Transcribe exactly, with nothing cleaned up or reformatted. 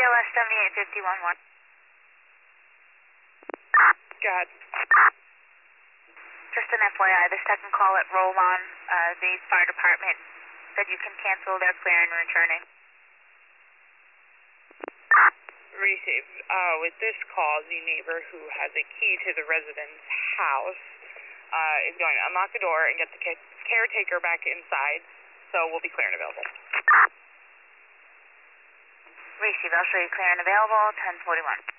L S seventy-eight fifty-one one. Go ahead. Just an F Y I, the second call at Roll-On, uh, the fire department said you can cancel their clearing and returning. Receive. Uh, with this call, the neighbor who has a key to the resident's house uh, is going to unlock the door and get the ca- caretaker back inside, so we'll be clear and available. Receive, I'll show you clear and available, ten forty-one.